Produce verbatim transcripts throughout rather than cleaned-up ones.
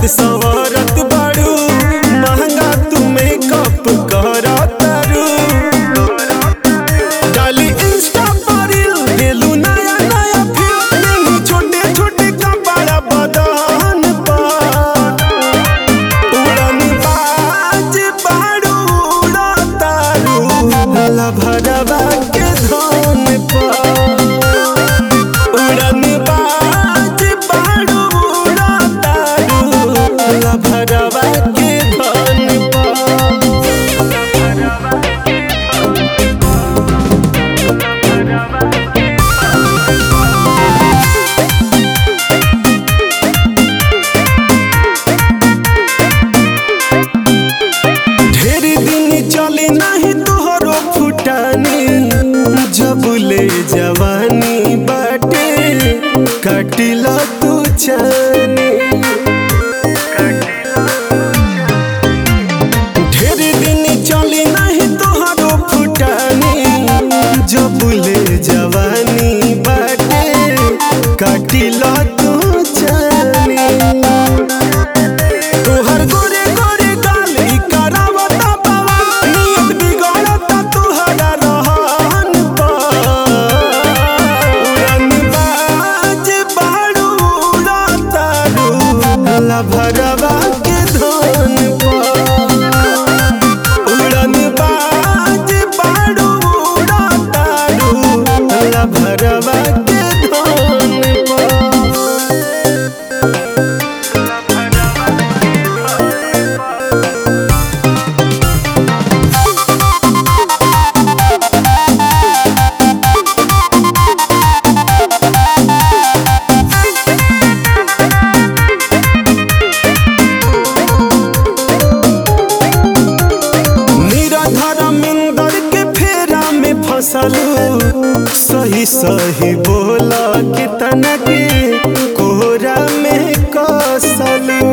सजत सवरत बाड़ू, महंगा तू मेकअप करा तारू। डाली इंस्टा पर रील देलू नया नया फील, नहीं छोटे छोटे कपड़ा बदन पर। उड़न बाज बाड़ू उड़ा तारू, हला भरवा के धन पर। उड़न बाज बाड़ू उड़ा तारू, हला भरवा के धन पर। ढेर दिन चली नहीं तोहरो फुटानी, जब ले जवानी बाटे कटिला तू चानी। ढेर दिन चली नहीं तोहरो फुटानी, जब ले जवानी बाटे कटिला तू चानी। तोहर गोरे गोरे गाल ई करावता बवाल, नियत बिगड़ता तोहरा रहन पर। उड़न बाज बाड़ू उड़ा तारू, हला भरवा के धन पर। उड़न बाज बाड़ू उड़ा तारू, हला भरवा के धन पर। धर्मेंद्र के फेरा में फसलू, सही सही बोला कितना के कोहरा में कसलू।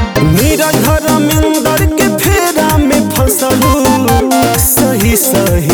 मेरा धर्मेंद्र के फेरा में फसलू, सही सही